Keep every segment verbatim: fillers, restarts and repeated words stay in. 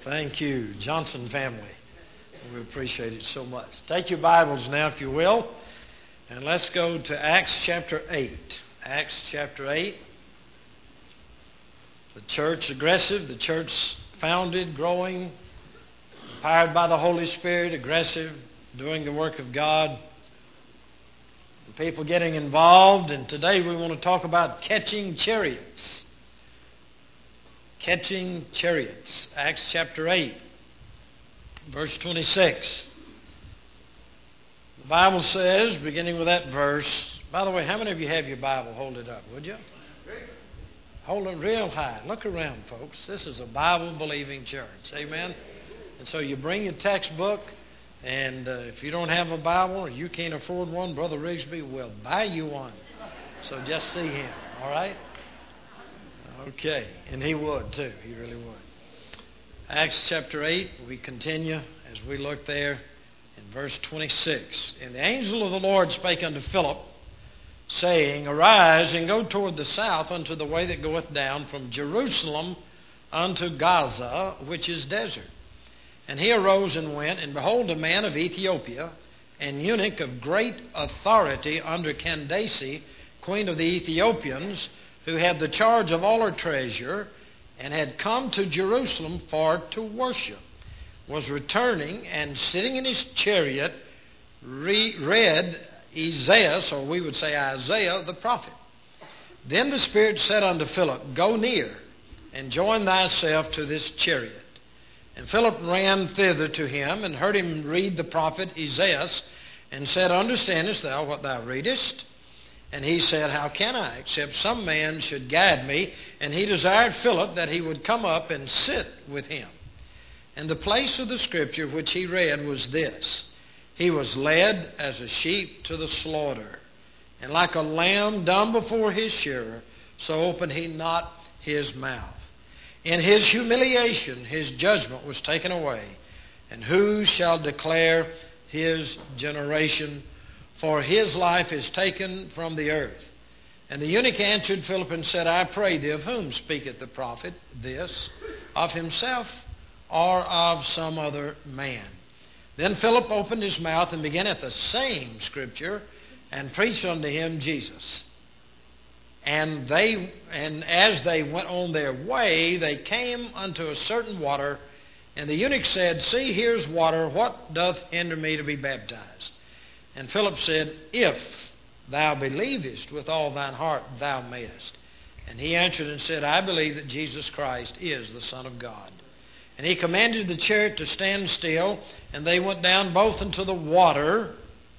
Thank you, Johnson family. We appreciate it so much. Take your Bibles now, if you will, and let's go to Acts chapter eight. Acts chapter eight. The church aggressive, the church founded, growing, empowered by the Holy Spirit, aggressive, doing the work of God. The people getting involved, and today we want to talk about catching chariots. Catching chariots. Acts chapter eight, verse twenty-six. The Bible says, beginning with that verse, by the way, how many of you have your Bible? Hold it up, would you? Hold it real high. Look around, folks. This is a Bible-believing church. Amen? And so you bring your textbook, and uh, if you don't have a Bible or you can't afford one, Brother Rigsby will buy you one. So just see him, all right? Okay, and he would too. He really would. Acts chapter eight, we continue as we look there in verse twenty-six. And the angel of the Lord spake unto Philip, saying, Arise and go toward the south unto the way that goeth down from Jerusalem unto Gaza, which is desert. And he arose and went, and behold, a man of Ethiopia, an eunuch of great authority under Candace, queen of the Ethiopians, who had the charge of all her treasure, and had come to Jerusalem for to worship, was returning, and sitting in his chariot, re- read Isaiah, or we would say Isaiah the prophet. Then the Spirit said unto Philip, Go near, and join thyself to this chariot. And Philip ran thither to him, and heard him read the prophet Isaiah, and said, Understandest thou what thou readest? And he said, How can I, except some man should guide me? And he desired Philip that he would come up and sit with him. And the place of the scripture which he read was this: He was led as a sheep to the slaughter, and like a lamb dumb before his shearer, so opened he not his mouth. In his humiliation his judgment was taken away. And who shall declare his generation? For his life is taken from the earth. And the eunuch answered Philip and said, I pray thee, of whom speaketh the prophet this? Of himself or of some other man? Then Philip opened his mouth and began at the same scripture, and preached unto him Jesus. And they, and as they went on their way, they came unto a certain water. And the eunuch said, See, here's water. What doth hinder me to be baptized? And Philip said, If thou believest with all thine heart, thou mayest. And he answered and said, I believe that Jesus Christ is the Son of God. And he commanded the chariot to stand still, and they went down both into the water,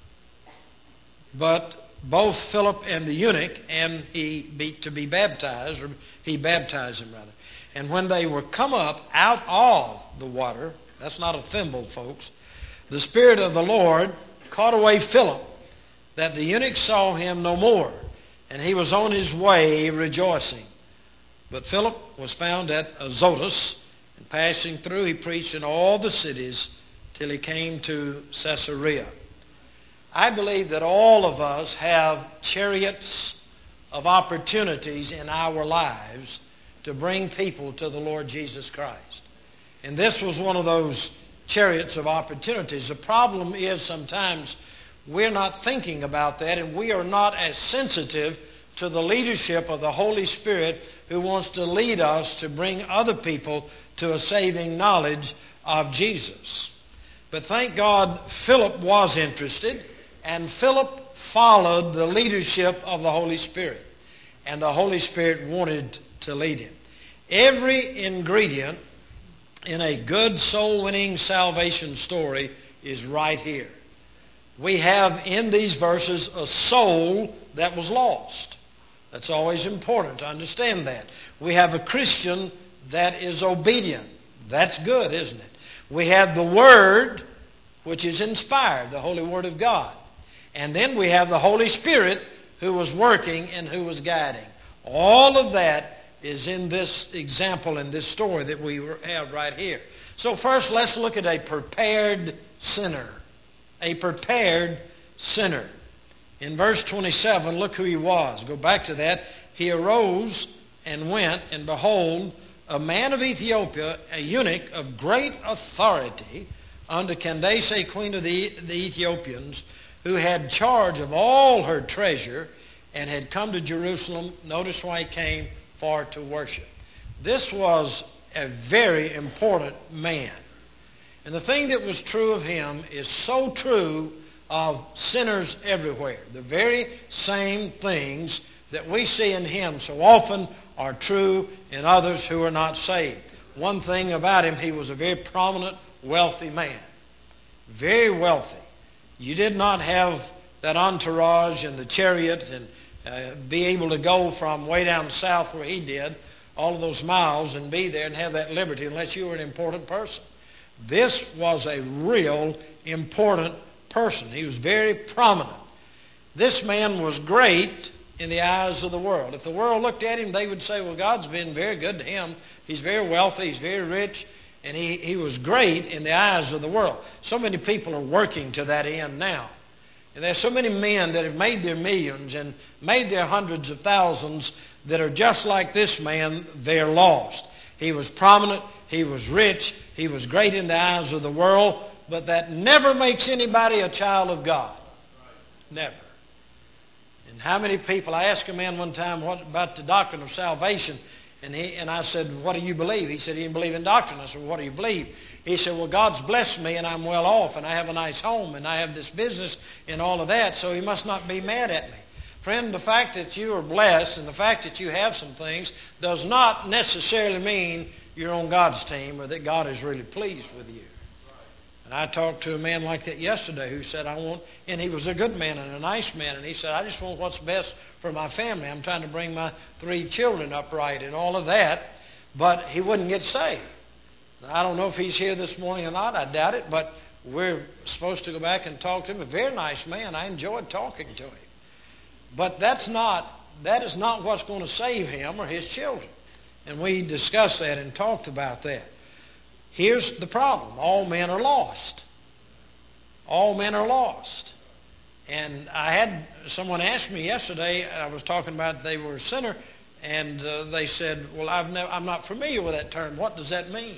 but both Philip and the eunuch, and he be, to be baptized, or he baptized him rather. And when they were come up out of the water, that's not a thimble, folks, the Spirit of the Lord caught away Philip, that the eunuch saw him no more, and he was on his way rejoicing. But Philip was found at Azotus, and passing through he preached in all the cities till he came to Caesarea. I believe that all of us have chariots of opportunities in our lives to bring people to the Lord Jesus Christ. And this was one of those chariots of opportunities. The problem is sometimes we're not thinking about that, and we are not as sensitive to the leadership of the Holy Spirit, who wants to lead us to bring other people to a saving knowledge of Jesus. But thank God Philip was interested, and Philip followed the leadership of the Holy Spirit, and the Holy Spirit wanted to lead him. Every ingredient in a good soul-winning salvation story is right here. We have in these verses a soul that was lost. That's always important to understand that. We have a Christian that is obedient. That's good, isn't it? We have the Word, which is inspired, the Holy Word of God. And then we have the Holy Spirit who was working and who was guiding. All of that is in this example, in this story that we have right here. So first, let's look at a prepared sinner. A prepared sinner. In verse twenty-seven, look who he was. Go back to that. He arose and went, and behold, a man of Ethiopia, a eunuch of great authority under Candace, queen of the, the Ethiopians, who had charge of all her treasure and had come to Jerusalem. Notice why he came: for to worship. This was a very important man. And the thing that was true of him is so true of sinners everywhere. The very same things that we see in him so often are true in others who are not saved. One thing about him, he was a very prominent, wealthy man. Very wealthy. You did not have that entourage and the chariot and uh, be able to go from way down south where he did, all of those miles, and be there and have that liberty unless you were an important person. This was a real important person. He was very prominent. This man was great in the eyes of the world. If the world looked at him, they would say, well, God's been very good to him. He's very wealthy, he's very rich, and he, he was great in the eyes of the world. So many people are working to that end now. And there's so many men that have made their millions and made their hundreds of thousands that are just like this man. They're lost. He was prominent, he was rich, he was great in the eyes of the world, but that never makes anybody a child of God. Never. And how many people, I asked a man one time what about the doctrine of salvation, and he and I said, what do you believe? He said, he didn't believe in doctrine. I said, well, what do you believe? He said, well, God's blessed me and I'm well off and I have a nice home and I have this business and all of that, so he must not be mad at me. Friend, the fact that you are blessed and the fact that you have some things does not necessarily mean you're on God's team or that God is really pleased with you. And I talked to a man like that yesterday who said, I want, and he was a good man and a nice man, and he said, I just want what's best for my family. I'm trying to bring my three children up right and all of that, but he wouldn't get saved. Now, I don't know if he's here this morning or not. I doubt it, but we're supposed to go back and talk to him. A very nice man. I enjoyed talking to him. But that's not, that is not what's going to save him or his children. And we discussed that and talked about that. Here's the problem. All men are lost. All men are lost. And I had someone ask me yesterday, I was talking about they were a sinner, and uh, they said, well, I've never, I'm not familiar with that term. What does that mean?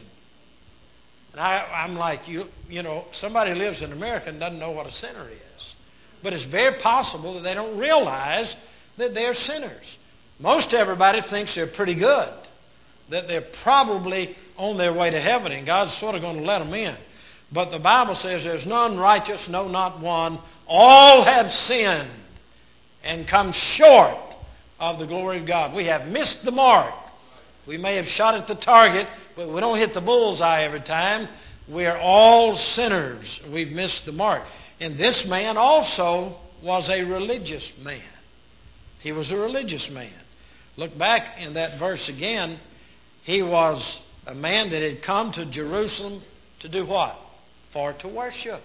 And I, I'm like, you, you know, somebody lives in America and doesn't know what a sinner is. But it's very possible that they don't realize that they're sinners. Most everybody thinks they're pretty good, that they're probably on their way to heaven, and God's sort of going to let them in. But the Bible says there's none righteous, no, not one. All have sinned and come short of the glory of God. We have missed the mark. We may have shot at the target, but we don't hit the bullseye every time. We are all sinners. We've missed the mark. And this man also was a religious man. He was a religious man. Look back in that verse again. He was a man that had come to Jerusalem to do what? For to worship.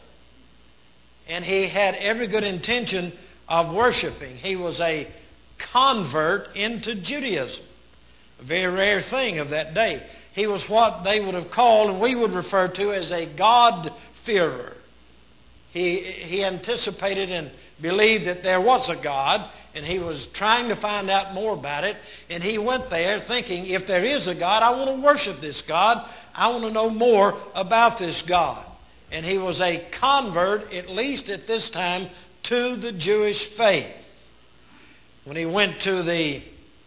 And he had every good intention of worshiping. He was a convert into Judaism. A very rare thing of that day. He was what they would have called, and we would refer to as a God-fearer. He, he anticipated and believed that there was a God, and he was trying to find out more about it. And he went there thinking, if there is a God, I want to worship this God. I want to know more about this God. And he was a convert, at least at this time, to the Jewish faith. When he went to the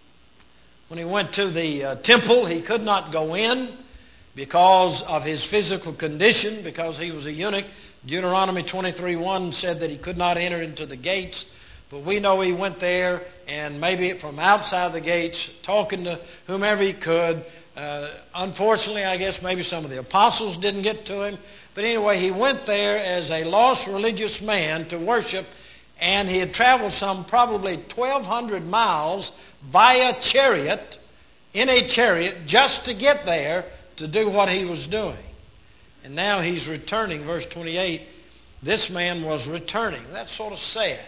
when he went to the uh, temple, he could not go in because of his physical condition, because he was a eunuch. Deuteronomy twenty-three one said that he could not enter into the gates. But we know he went there, and maybe from outside the gates, talking to whomever he could. Uh, unfortunately, I guess maybe some of the apostles didn't get to him. But anyway, he went there as a lost religious man to worship, and he had traveled some probably twelve hundred miles via chariot, in a chariot, just to get there to do what he was doing. And now he's returning, verse twenty-eight. This man was returning. That's sort of sad.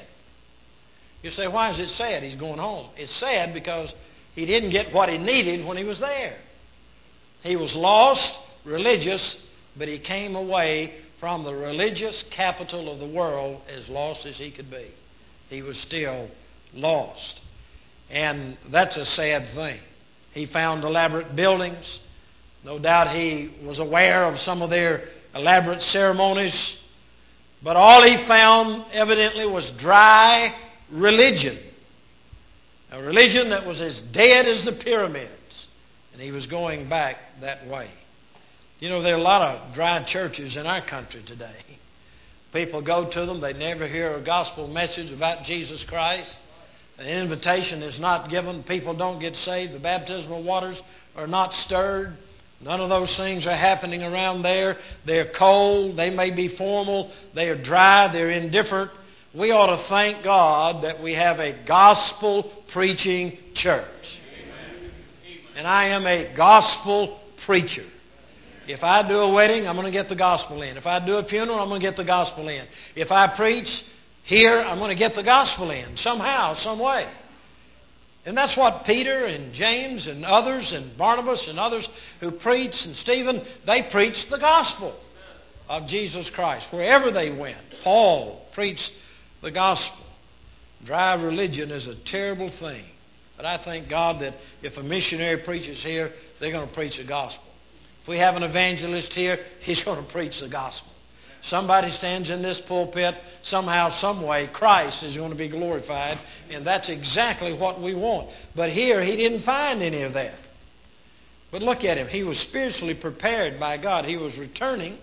You say, why is it sad? He's going home. It's sad because he didn't get what he needed when he was there. He was lost, religious, but he came away from the religious capital of the world as lost as he could be. He was still lost. And that's a sad thing. He found elaborate buildings. No doubt he was aware of some of their elaborate ceremonies. But all he found evidently was dry religion. A religion that was as dead as the pyramids. And he was going back that way. You know, there are a lot of dry churches in our country today. People go to them, they never hear a gospel message about Jesus Christ. An invitation is not given. People don't get saved. The baptismal waters are not stirred. None of those things are happening around there. They're cold. They may be formal. They are dry. They're indifferent. We ought to thank God that we have a gospel-preaching church. Amen. And I am a gospel preacher. If I do a wedding, I'm going to get the gospel in. If I do a funeral, I'm going to get the gospel in. If I preach here, I'm going to get the gospel in somehow, some way. And that's what Peter and James and others and Barnabas and others who preached, and Stephen, they preached the gospel of Jesus Christ wherever they went. Paul preached the gospel. Dry religion is a terrible thing. But I thank God that if a missionary preaches here, they're going to preach the gospel. If we have an evangelist here, he's going to preach the gospel. Somebody stands in this pulpit, somehow, some way, Christ is going to be glorified, and that's exactly what we want. But here, he didn't find any of that. But look at him. He was spiritually prepared by God. He was returning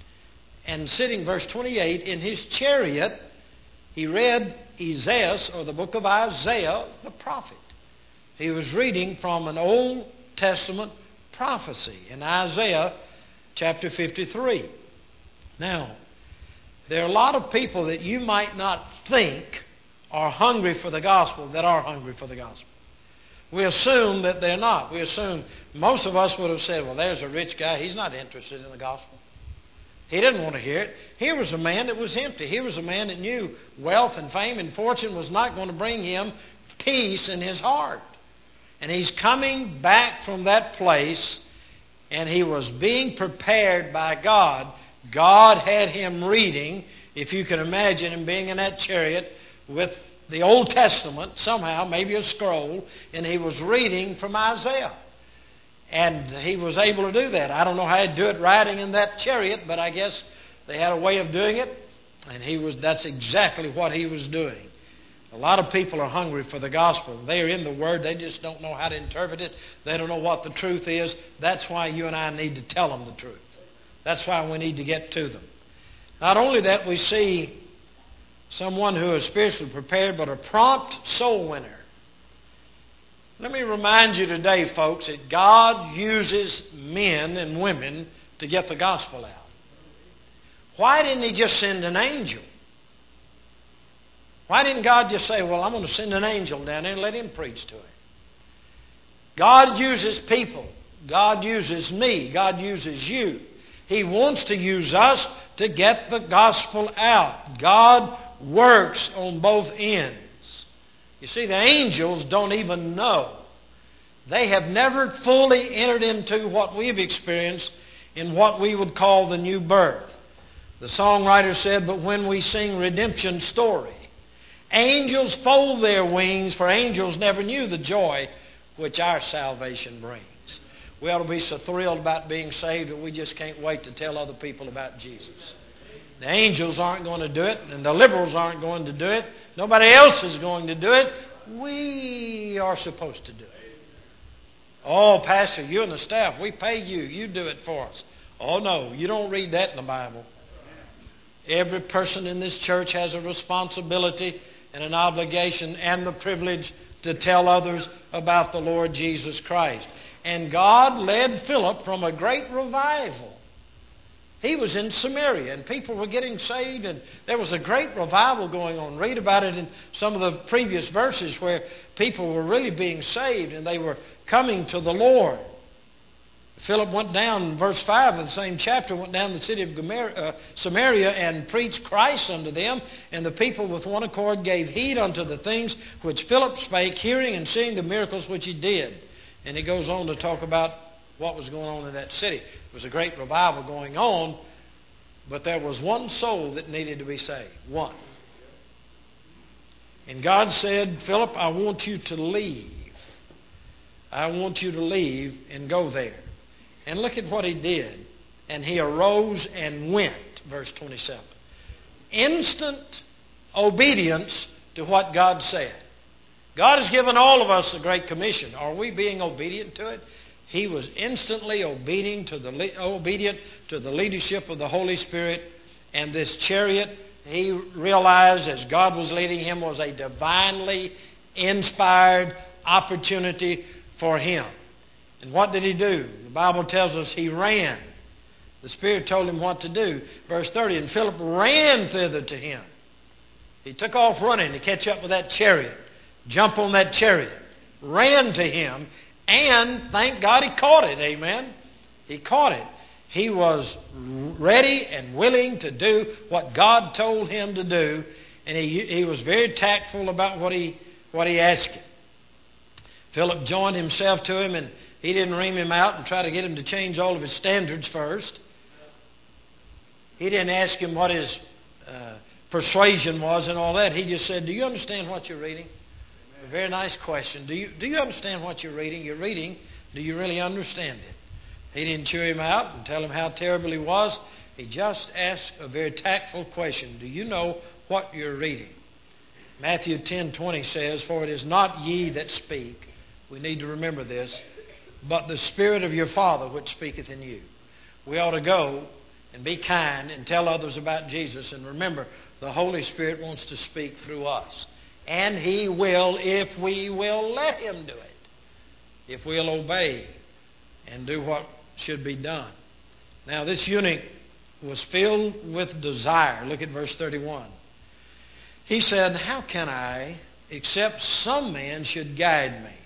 and sitting, verse twenty-eight, in his chariot. He read Isaiah, or the book of Isaiah, the prophet. He was reading from an Old Testament prophecy in Isaiah chapter fifty-three. Now, there are a lot of people that you might not think are hungry for the gospel that are hungry for the gospel. We assume that they're not. We assume most of us would have said, well, there's a rich guy. He's not interested in the gospel. He didn't want to hear it. Here was a man that was empty. Here was a man that knew wealth and fame and fortune was not going to bring him peace in his heart. And he's coming back from that place, and he was being prepared by God. God had him reading, if you can imagine him being in that chariot with the Old Testament, somehow, maybe a scroll, and he was reading from Isaiah. And he was able to do that. I don't know how he'd do it riding in that chariot, but I guess they had a way of doing it, and he was. That's exactly what he was doing. A lot of people are hungry for the gospel. They are in the Word. They just don't know how to interpret it. They don't know what the truth is. That's why you and I need to tell them the truth. That's why we need to get to them. Not only that, we see someone who is spiritually prepared, but a prompt soul winner. Let me remind you today, folks, that God uses men and women to get the gospel out. Why didn't He just send an angel? Why didn't God just say, well, I'm going to send an angel down there and let him preach to him? God uses people. God uses me. God uses you. He wants to use us to get the gospel out. God works on both ends. You see, the angels don't even know. They have never fully entered into what we've experienced in what we would call the new birth. The songwriter said, but when we sing redemption's story, angels fold their wings, for angels never knew the joy which our salvation brings. We ought to be so thrilled about being saved that we just can't wait to tell other people about Jesus. The angels aren't going to do it, and the liberals aren't going to do it. Nobody else is going to do it. We are supposed to do it. Oh, Pastor, you and the staff, we pay you. You do it for us. Oh, no, you don't read that in the Bible. Every person in this church has a responsibility and an obligation and the privilege to tell others about the Lord Jesus Christ. And God led Philip from a great revival. He was in Samaria, and people were getting saved, and there was a great revival going on. Read about it in some of the previous verses where people were really being saved, and they were coming to the Lord. Philip went down, in verse five of the same chapter, went down to the city of Samaria and preached Christ unto them. And the people with one accord gave heed unto the things which Philip spake, hearing and seeing the miracles which he did. And he goes on to talk about what was going on in that city. There was a great revival going on, but there was one soul that needed to be saved. One. And God said, Philip, I want you to leave. I want you to leave and go there. And look at what he did. And he arose and went, verse twenty-seven. Instant obedience to what God said. God has given all of us the Great Commission. Are we being obedient to it? He was instantly obedient to the obedient to the leadership of the Holy Spirit. And this chariot, he realized as God was leading him, was a divinely inspired opportunity for him. And what did he do? The Bible tells us he ran. The Spirit told him what to do. Verse thirty, and Philip ran thither to him. He took off running to catch up with that chariot, jump on that chariot, ran to him, and thank God he caught it. Amen. He caught it. He was ready and willing to do what God told him to do, and he, he was very tactful about what he, what he asked him. Philip joined himself to him, and he didn't ream him out and try to get him to change all of his standards first. He didn't ask him what his uh, persuasion was and all that. He just said, do you understand what you're reading? A very nice question. Do you, do you understand what you're reading? You're reading. Do you really understand it? He didn't chew him out and tell him how terrible he was. He just asked a very tactful question. Do you know what you're reading? Matthew ten twenty says, for it is not ye that speak. We need to remember this. But the Spirit of your Father which speaketh in you. We ought to go and be kind and tell others about Jesus. And remember, the Holy Spirit wants to speak through us. And He will if we will let Him do it. If we'll obey and do what should be done. Now this eunuch was filled with desire. Look at verse thirty-one. He said, how can I, except some man should guide me?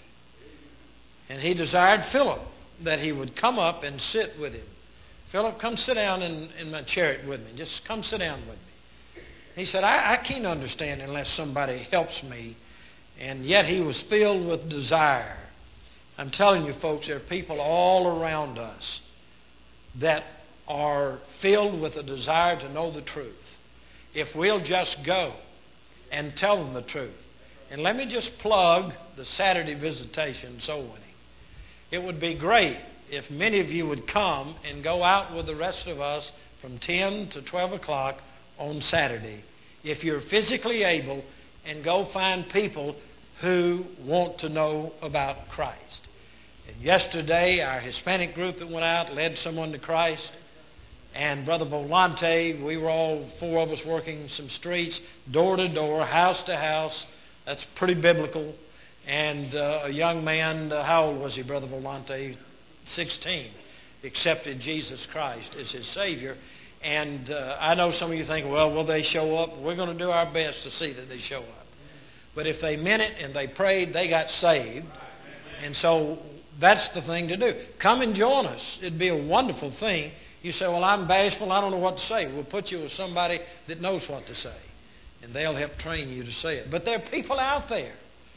And he desired Philip that he would come up and sit with him. Philip, come sit down in, in my chariot with me. Just come sit down with me. He said, I, I can't understand unless somebody helps me. And yet he was filled with desire. I'm telling you, folks, there are people all around us that are filled with a desire to know the truth. If we'll just go and tell them the truth. And let me just plug the Saturday visitation soul winning. It would be great if many of you would come and go out with the rest of us from ten to twelve o'clock on Saturday. If you're physically able, and go find people who want to know about Christ. And yesterday, our Hispanic group that went out led someone to Christ. And Brother Volante, we were all four of us working some streets, door to door, house to house. That's pretty biblical. And uh, a young man, uh, how old was he, Brother Volante? sixteen. Accepted Jesus Christ as his Savior. And uh, I know some of you think, well, will they show up? We're going to do our best to see that they show up. But if they meant it and they prayed, they got saved. And so that's the thing to do. Come and join us. It'd be a wonderful thing. You say, well, I'm bashful. I don't know what to say. We'll put you with somebody that knows what to say. And they'll help train you to say it. But there are people out there.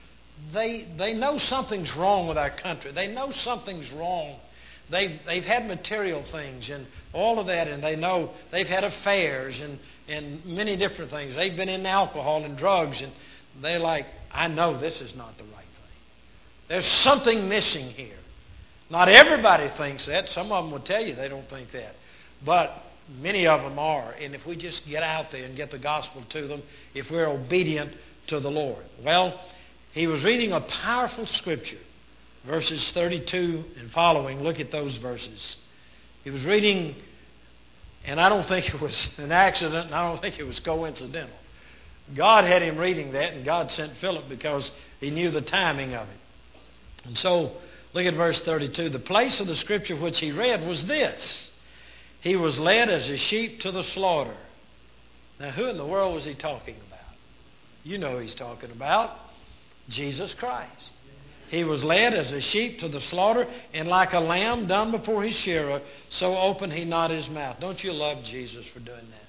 They they know something's wrong with our country. They know something's wrong. They've, they've had material things and all of that. And they know they've had affairs and, and many different things. They've been in alcohol and drugs. And they're like, I know this is not the right thing. There's something missing here. Not everybody thinks that. Some of them will tell you they don't think that. But many of them are. And if we just get out there and get the gospel to them, if we're obedient to the Lord. Well, he was reading a powerful scripture. Verses thirty-two and following. Look at those verses. He was reading, and I don't think it was an accident, and I don't think it was coincidental. God had him reading that, and God sent Philip because he knew the timing of it. And so, look at verse thirty-two. The place of the scripture which he read was this. He was led as a sheep to the slaughter. Now, who in the world was he talking about? You know who he's talking about. Jesus Christ. He was led as a sheep to the slaughter, and like a lamb dumb before his shearer, so opened he not his mouth. Don't you love Jesus for doing that?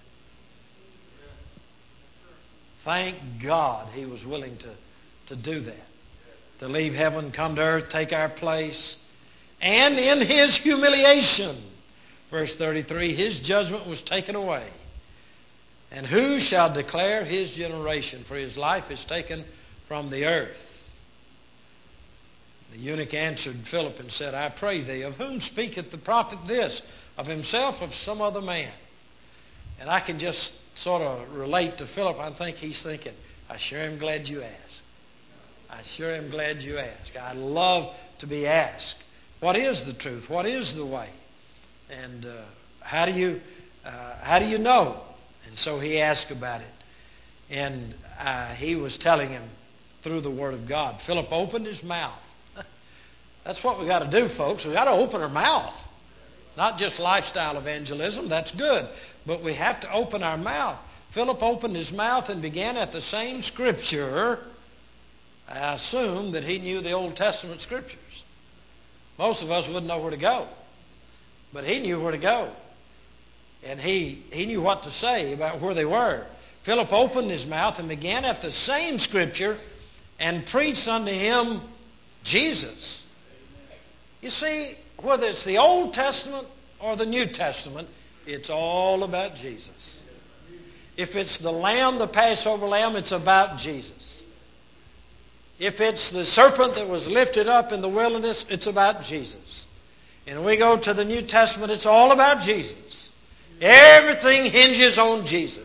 Thank God he was willing to, to do that. To leave heaven, come to earth, take our place. And in his humiliation, verse thirty-three, his judgment was taken away. And who shall declare his generation? For his life is taken from the earth. The eunuch answered Philip and said, I pray thee, of whom speaketh the prophet this? Of himself or of some other man? And I can just sort of relate to Philip. I think he's thinking, I sure am glad you asked. I sure am glad you asked. I love to be asked, what is the truth? What is the way? And uh, how do you uh, how do you know? And so he asked about it. And uh, he was telling him through the Word of God. Philip opened his mouth. That's what we got to do, folks. We got to open our mouth. Not just lifestyle evangelism. That's good. But we have to open our mouth. Philip opened his mouth and began at the same Scripture. I assume that he knew the Old Testament Scriptures. Most of us wouldn't know where to go. But he knew where to go. And he, he knew what to say about where they were. Philip opened his mouth and began at the same Scripture and preached unto him Jesus. You see, whether it's the Old Testament or the New Testament, it's all about Jesus. If it's the lamb, the Passover lamb, it's about Jesus. If it's the serpent that was lifted up in the wilderness, it's about Jesus. And we go to the New Testament, it's all about Jesus. Everything hinges on Jesus.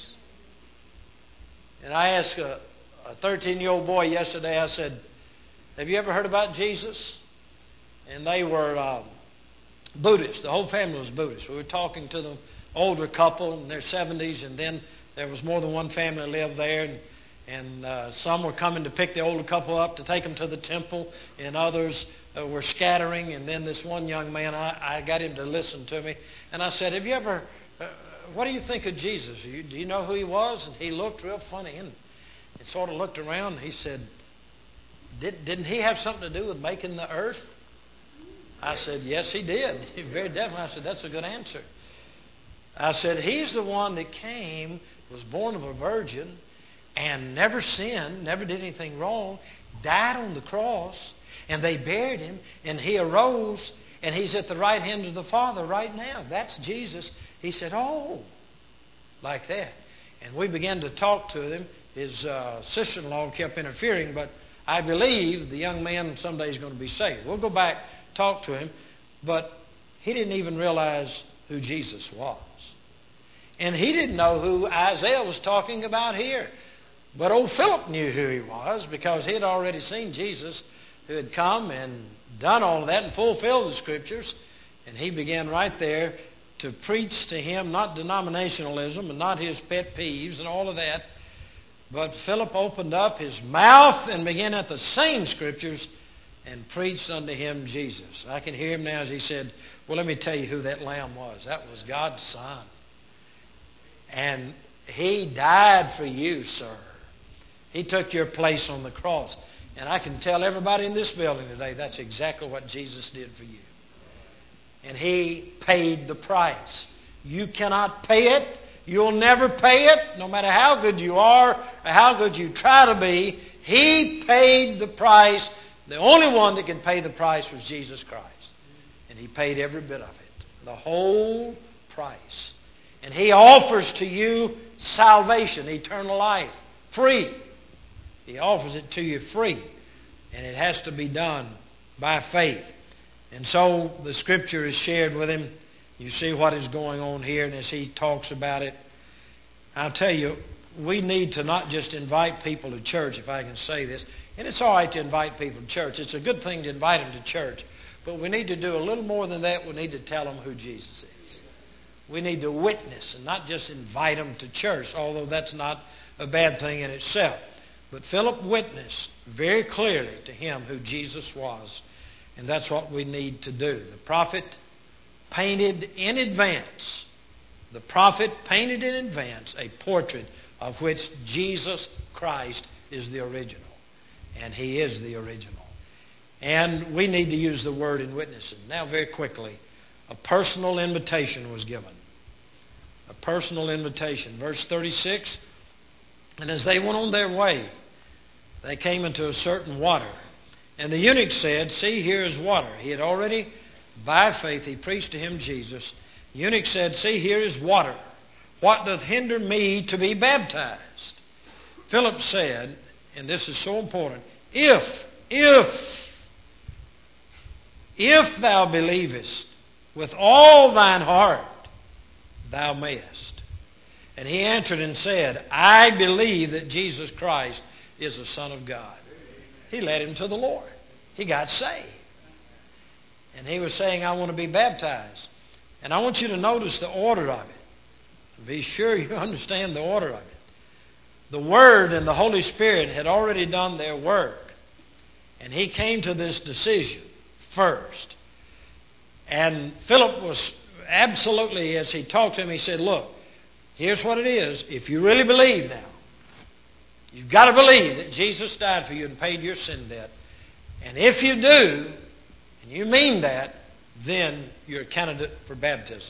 And I asked a thirteen-year-old boy yesterday, I said, have you ever heard about Jesus? And they were uh, Buddhists. The whole family was Buddhist. We were talking to the older couple in their seventies, and then there was more than one family lived there, and, and uh, some were coming to pick the older couple up to take them to the temple, and others uh, were scattering. And then this one young man, I, I got him to listen to me, and I said, have you ever, uh, what do you think of Jesus? Do you, do you know who he was? And he looked real funny, and, and sort of looked around, and he said, Did, didn't he have something to do with making the earth? I said, yes, he did. Very definitely. I said, that's a good answer. I said, he's the one that came, was born of a virgin, and never sinned, never did anything wrong, died on the cross, and they buried him, and he arose, and he's at the right hand of the Father right now. That's Jesus. He said, oh, like that. And we began to talk to him. His uh, sister-in-law kept interfering, but I believe the young man someday is going to be saved. We'll go back, talk to him, but he didn't even realize who Jesus was. And he didn't know who Isaiah was talking about here. But old Philip knew who he was, because he had already seen Jesus, who had come and done all of that and fulfilled the Scriptures. And he began right there to preach to him, not denominationalism and not his pet peeves and all of that. But Philip opened up his mouth and began at the same Scriptures and preached unto him Jesus. I can hear him now as he said, well, let me tell you who that lamb was. That was God's Son. And he died for you, sir. He took your place on the cross. And I can tell everybody in this building today, that's exactly what Jesus did for you. And he paid the price. You cannot pay it. You'll never pay it, no matter how good you are or how good you try to be. He paid the price. The only one that can pay the price was Jesus Christ. And he paid every bit of it. The whole price. And he offers to you salvation, eternal life, free. He offers it to you free. And it has to be done by faith. And so the Scripture is shared with him. You see what is going on here, and as he talks about it, I'll tell you, we need to not just invite people to church, if I can say this. And it's all right to invite people to church. It's a good thing to invite them to church. But we need to do a little more than that. We need to tell them who Jesus is. We need to witness and not just invite them to church, although that's not a bad thing in itself. But Philip witnessed very clearly to him who Jesus was. And that's what we need to do. The prophet painted in advance, the prophet painted in advance a portrait of which Jesus Christ is the original. And he is the original. And we need to use the word in witnessing. Now, very quickly, a personal invitation was given. A personal invitation. Verse thirty-six, and as they went on their way, they came into a certain water. And the eunuch said, see, here is water. He had already, by faith, he preached to him Jesus. The eunuch said, see, here is water. What doth hinder me to be baptized? Philip said, and this is so important, if, if if thou believest with all thine heart, thou mayest. And he answered and said, I believe that Jesus Christ is the Son of God. He led him to the Lord. He got saved. And he was saying, I want to be baptized. And I want you to notice the order of it. Be sure you understand the order of it. The Word and the Holy Spirit had already done their work. And he came to this decision first. And Philip was absolutely, as he talked to him, he said, look, here's what it is. If you really believe now, you've got to believe that Jesus died for you and paid your sin debt. And if you do, and you mean that, then you're a candidate for baptism.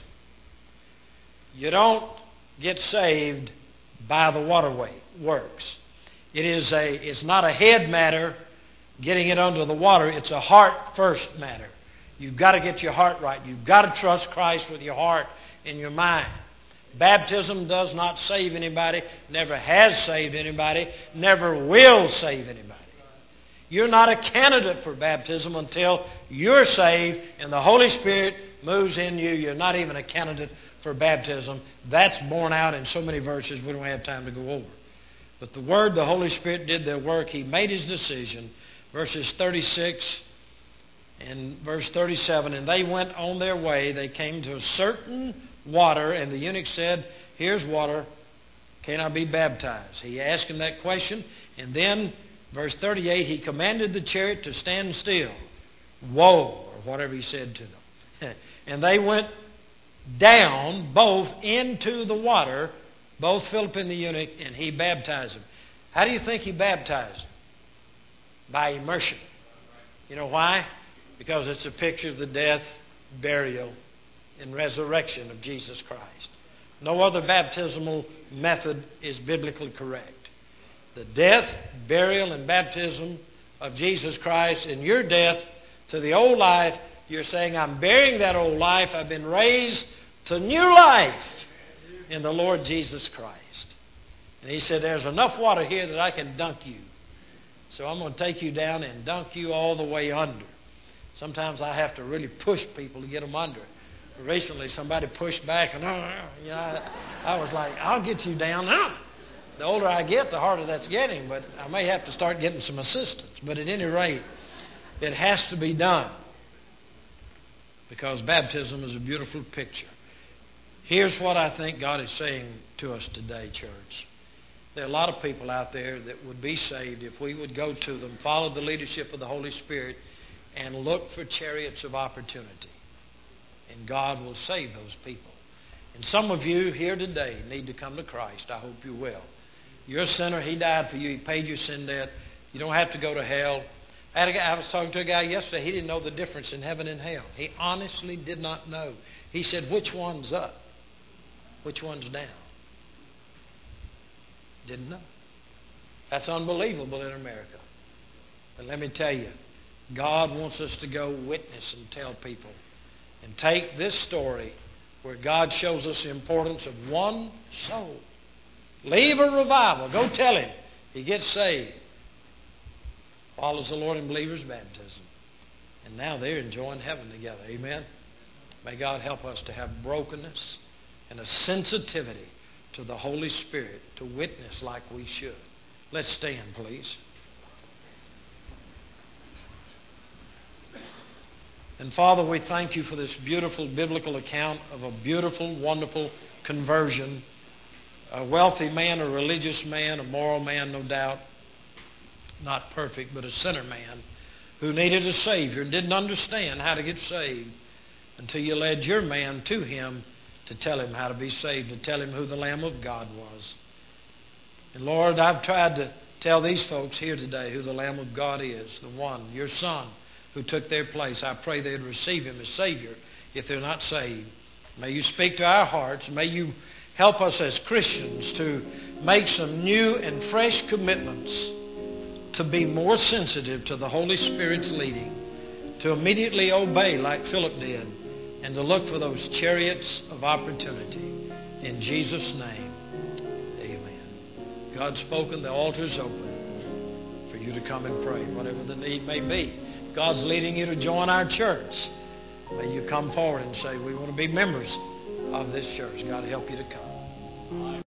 You don't get saved by the waterway works. It is a, it's not a head matter, getting it under the water. It's a heart first matter. You've got to get your heart right. You've got to trust Christ with your heart and your mind. Baptism does not save anybody, never has saved anybody, never will save anybody. You're not a candidate for baptism until you're saved and the Holy Spirit moves in you. You're not even a candidate for baptism. That's borne out in so many verses we don't have time to go over. But the Word, the Holy Spirit did their work. He made His decision. Verses thirty-six and verse thirty-seven, and they went on their way. They came to a certain water, and the eunuch said, here's water. Can I be baptized? He asked him that question, and then verse thirty-eight, he commanded the chariot to stand still. Whoa, or whatever he said to them. And they went down both into the water, both Philip and the eunuch, and he baptized them. How do you think he baptized them? By immersion. You know why? Because it's a picture of the death, burial, and resurrection of Jesus Christ. No other baptismal method is biblically correct. The death, burial, and baptism of Jesus Christ, and your death to the old life, you're saying, I'm burying that old life. I've been raised to new life in the Lord Jesus Christ. And he said, there's enough water here that I can dunk you. So I'm going to take you down and dunk you all the way under. Sometimes I have to really push people to get them under. Recently, somebody pushed back, and uh, you know, I, I was like, I'll get you down. Uh. The older I get, the harder that's getting, but I may have to start getting some assistance. But at any rate, it has to be done because baptism is a beautiful picture. Here's what I think God is saying to us today, church. There are a lot of people out there that would be saved if we would go to them, follow the leadership of the Holy Spirit, and look for chariots of opportunity. And God will save those people. And some of you here today need to come to Christ. I hope you will. You're a sinner. He died for you. He paid your sin debt. You don't have to go to hell. I, had a guy, I was talking to a guy yesterday. He didn't know the difference in heaven and hell. He honestly did not know. He said, which one's up? Which one's down? Didn't know. That's unbelievable in America. But let me tell you, God wants us to go witness and tell people. And take this story where God shows us the importance of one soul. Leave a revival. Go tell him. He gets saved. Follows the Lord in believer's baptism. And now they're enjoying heaven together. Amen. May God help us to have brokenness and a sensitivity to the Holy Spirit to witness like we should. Let's stand, please. And Father, we thank you for this beautiful biblical account of a beautiful, wonderful conversion. A wealthy man, a religious man, a moral man, no doubt. Not perfect, but a sinner man who needed a Savior and didn't understand how to get saved until you led your man to him to tell him how to be saved, to tell him who the Lamb of God was. And Lord, I've tried to tell these folks here today who the Lamb of God is, the one, your Son, who took their place. I pray they'd receive him as Savior if they're not saved. May you speak to our hearts. May you help us as Christians to make some new and fresh commitments to be more sensitive to the Holy Spirit's leading, to immediately obey like Philip did, and to look for those chariots of opportunity. In Jesus' name, amen. God's spoken. The altar's open for you to come and pray, whatever the need may be. God's leading you to join our church, may you come forward and say, we want to be members of this church. God help you to come.